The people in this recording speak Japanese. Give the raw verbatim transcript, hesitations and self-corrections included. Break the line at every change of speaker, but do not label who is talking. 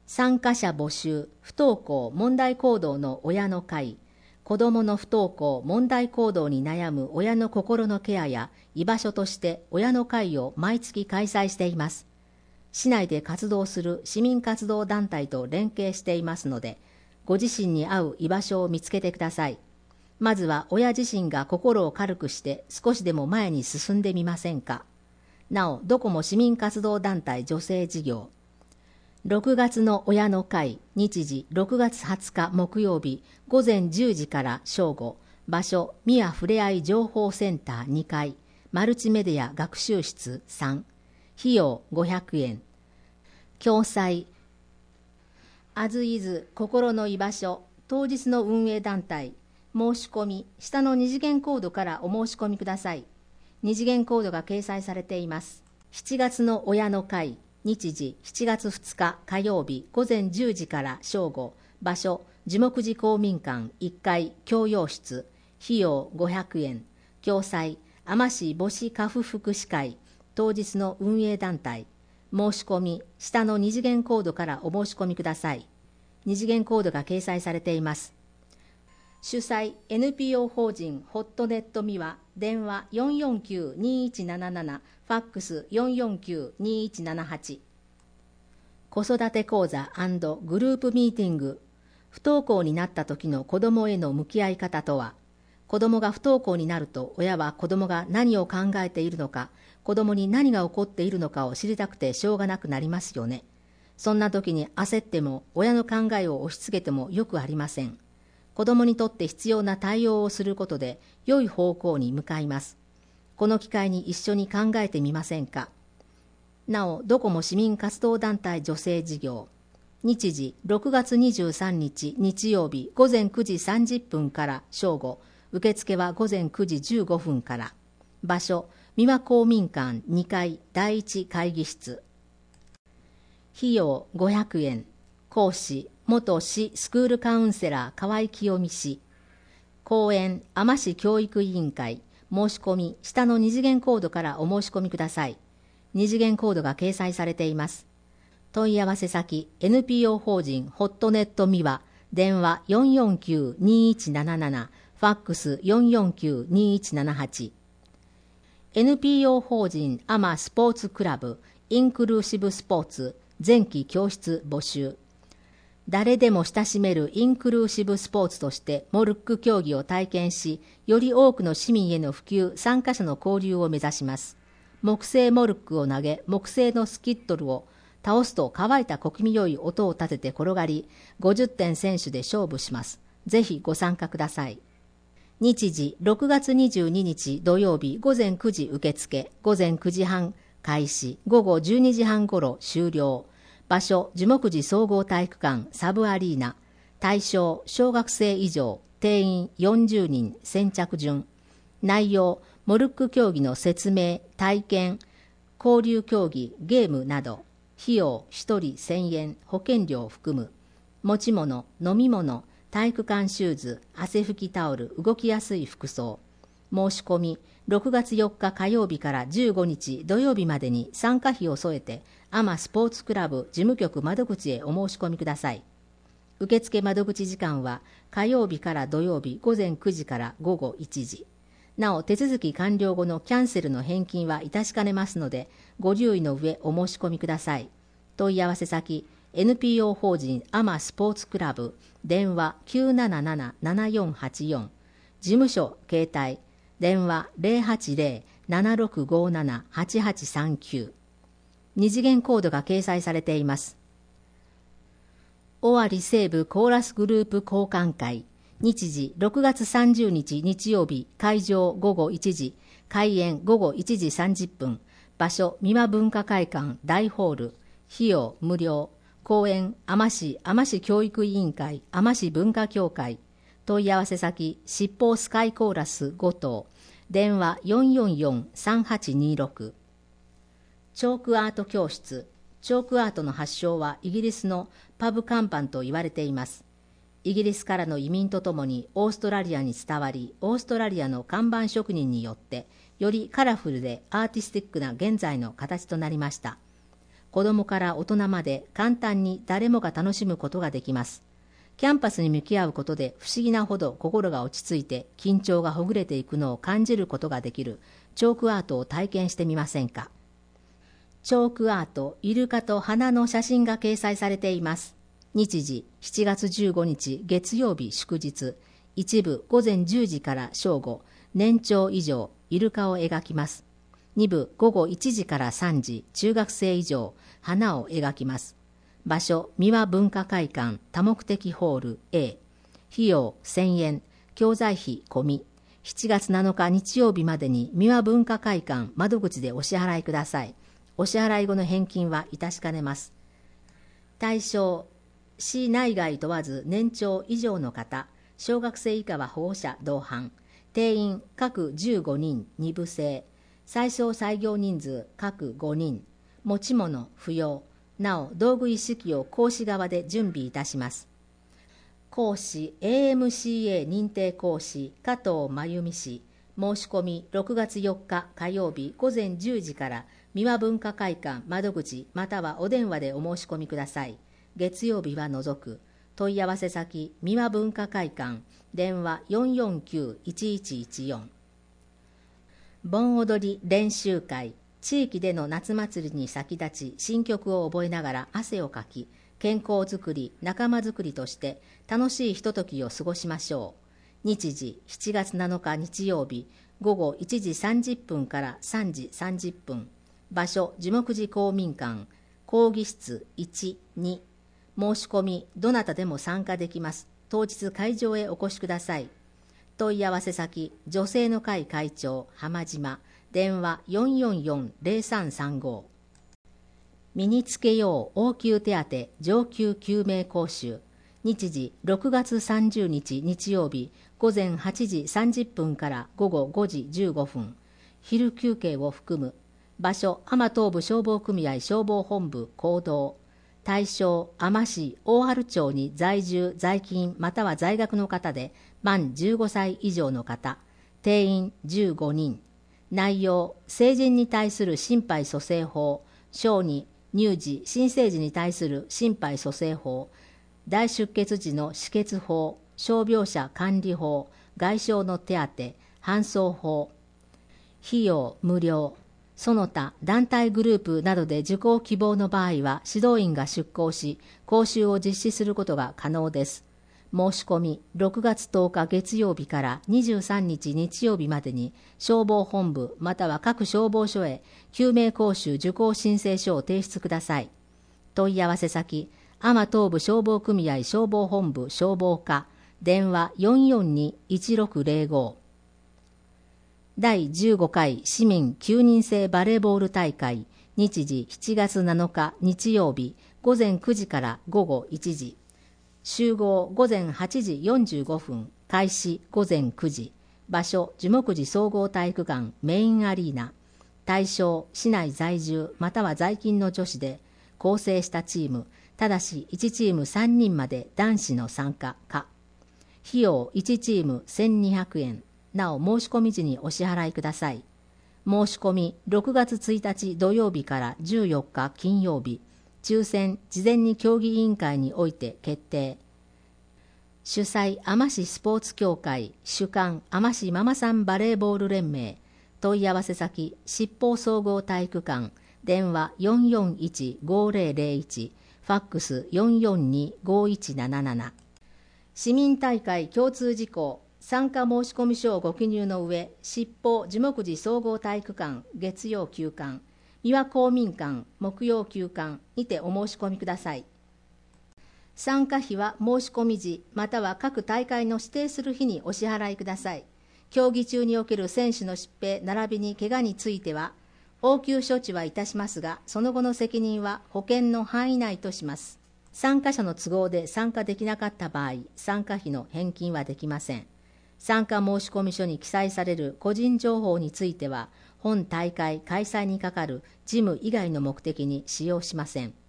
参加者募集、不登校問題行動の親の会、子どもの不登校問題行動に悩む親の心のケアや居場所として親の会を毎月開催しています。市内で活動する市民活動団体と連携していますので、ご自身に合う居場所を見つけてください。まずは親自身が心を軽くして少しでも前に進んでみませんか。なお、どこも市民活動団体女性事業。ろくがつの親の会、日時ろくがつはつか木曜日ごぜんじゅうじから正午、場所宮ふれあい情報センターにかい、マルチメディア学習室さん、費用ごひゃくえん。共催アズイズ心の居場所当日の運営団体、申し込み下の二次元コードからお申し込みください。二次元コードが掲載されています。しちがつの親の会、日時しちがつふつか火曜日ごぜんじゅうじから正午、場所樹木寺公民館いっかい教養室、費用ごひゃくえん。共催海士母子家父福祉会当日の運営団体、申し込み下の二次元コードからお申し込みください。二次元コードが掲載されています。主催 エヌピーオー 法人ホットネットミワ、電話 よんよんきゅうにいちなななな、ファックス よんよんきゅうにいちななはち。子育て講座&グループミーティング。不登校になった時の子どもへの向き合い方とは。子どもが不登校になると、親は子どもが何を考えているのか、子どもに何が起こっているのかを知りたくてしょうがなくなりますよね。そんな時に焦っても、親の考えを押し付けてもよくありません。子どもにとって必要な対応をすることで、良い方向に向かいます。この機会に一緒に考えてみませんか。なお、どこも市民活動団体女性事業。日時ろくがつにじゅうさんにち日曜日ごぜんくじさんじゅっぷんから正午、受付はごぜんくじじゅうごふんから。場所三輪公民館にかいだいいち会議室。費用ごひゃくえん。講師元市スクールカウンセラー河合清美氏。講演海士教育委員会。申し込み下の二次元コードからお申し込みください。二次元コードが掲載されています。問い合わせ先 エヌピーオー 法人ホットネットミワ、電話 よんよんきゅうにいちなななな、ファックス よんよんきゅうにいちななはち。エヌピーオー 法人アマスポーツクラブインクルーシブスポーツ前期教室募集。誰でも親しめるインクルーシブスポーツとしてモルック競技を体験し、より多くの市民への普及、参加者の交流を目指します。木製モルックを投げ、木製のスキットルを倒すと乾いた小気味よい音を立てて転がり、ごじゅってん選手で勝負します。ぜひご参加ください。日時ろくがつにじゅうににち土曜日ごぜんくじ受付、ごぜんくじはん開始、ごごじゅうにじはん頃終了。場所樹木寺総合体育館サブアリーナ。対象小学生以上、定員よんじゅうにん、先着順。内容モルック競技の説明、体験、交流競技、ゲームなど。費用ひとりせんえん、保険料を含む。持ち物、飲み物、体育館シューズ、汗拭きタオル、動きやすい服装。申し込みろくがつよっか火曜日からじゅうごにち土曜日までに参加費を添えてアマスポーツクラブ事務局窓口へお申し込みください。受付窓口時間は火曜日から土曜日ごぜんくじからごごいちじ。なお手続き完了後のキャンセルの返金は致しかねますので、ご留意の上お申し込みください。問い合わせ先 エヌピーオー 法人アマスポーツクラブ、電話 きゅうななななななよんはちよん、事務所携帯電話 ゼロはちゼロ ななろくごなな はちはちさんきゅう。二次元コードが掲載されています。尾張西部コーラスグループ交換会。日時ろくがつさんじゅうにち日曜日、会場ごごいちじ、開演ごごいちじさんじゅっぷん。場所三輪文化会館大ホール。費用無料。講演海士海士教育委員会海士文化協会。問い合わせ先七宝スカイコーラスご棟。電話 よんよんよんさんはちにろく。チョークアート教室。チョークアートの発祥はイギリスのパブ看板と言われています。イギリスからの移民とともにオーストラリアに伝わり、オーストラリアの看板職人によってよりカラフルでアーティスティックな現在の形となりました。 子供から大人まで簡単に誰もが楽しむことができます。キャンパスに向き合うことで不思議なほど心が落ち着いて緊張がほぐれていくのを感じることができるチョークアートを体験してみませんか。チョークアート、イルカと花の写真が掲載されています。日時しちがつじゅうごにち月曜日祝日、一部午前じゅうじから正午、年長以上、イルカを描きます。二部午後いちじからさんじ、中学生以上、花を描きます。場所、三輪文化会館多目的ホール A。費用せんえん、教材費込み。しちがつなのか日曜日までに三輪文化会館窓口でお支払いください。お支払い後の返金は致しかねます。対象、市内外問わず年長以上の方、小学生以下は保護者同伴。定員各じゅうごにんに部制。最小採用人数各ごにん。持ち物不要。なお道具一式を講師側で準備いたします。講師 エーエムシーエー 認定講師加藤真由美氏。申し込みろくがつよっか火曜日午前じゅうじから三輪文化会館窓口またはお電話でお申し込みください。月曜日は除く。問い合わせ先三輪文化会館電話 よんよんきゅういちいちいちよん。盆踊り練習会。地域での夏祭りに先立ち新曲を覚えながら汗をかき、健康づくり仲間づくりとして楽しいひとときを過ごしましょう。日時しちがつなのか日曜日午後いちじさんじゅっぷんからさんじさんじゅっぷん。場所樹木寺公民館講義室いち、に。申し込みどなたでも参加できます。当日会場へお越しください。問い合わせ先女性の会会長浜島電話 よんよんよんゼロさんさんご。身につけよう応急手当上級救命講習。日時ろくがつさんじゅうにち日曜日午前はちじさんじゅっぷんから午後ごじじゅうごふん。昼休憩を含む。場所天東部消防組合消防本部講堂。対象海士市大原町に在住在勤または在学の方で満じゅうごさい以上の方。定員じゅうごにん。内容、成人に対する心肺蘇生法、小児、乳児、新生児に対する心肺蘇生法、大出血時の止血法、傷病者管理法、外傷の手当、搬送法。費用無料。その他団体グループなどで受講希望の場合は指導員が出向し、講習を実施することが可能です。申し込みろくがつとおか月曜日からにじゅうさんにち日曜日までに消防本部または各消防署へ救命講習受講申請書を提出ください。問い合わせ先天東部消防組合消防本部消防課電話 よんよんにいちろくゼロご。だいじゅうごかい市民きゅうにん制バレーボール大会。日時しちがつなのか日曜日午前くじから午後いちじ。集合午前はちじよんじゅうごふん、開始午前くじ。場所樹木寺総合体育館メインアリーナ。対象市内在住または在勤の女子で構成したチーム、ただしいちチームさんにんまで男子の参加か。費用いちチームせんにひゃくえん。なお申し込み時にお支払いください。申し込みろくがつついたち土曜日からじゅうよっか金曜日。抽選事前に協議委員会において決定。主催海士市スポーツ協会主幹海士ママさんバレーボール連盟。問い合わせ先七宝総合体育館電話 よんよんいちごゼロゼロいち ファックス よんよんにごいちなななな。市民大会共通事項参加申込書をご記入の上、七宝樹木寺総合体育館月曜休館三輪公民館木曜休館にてお申し込みください。参加費は申し込み時または各大会の指定する日にお支払いください。競技中における選手の疾病並びに怪我については応急処置はいたしますが、その後の責任は保険の範囲内とします。参加者の都合で参加できなかった場合、参加費の返金はできません。参加申込書に記載される個人情報については、本大会開催に係る事務以外の目的に使用しません。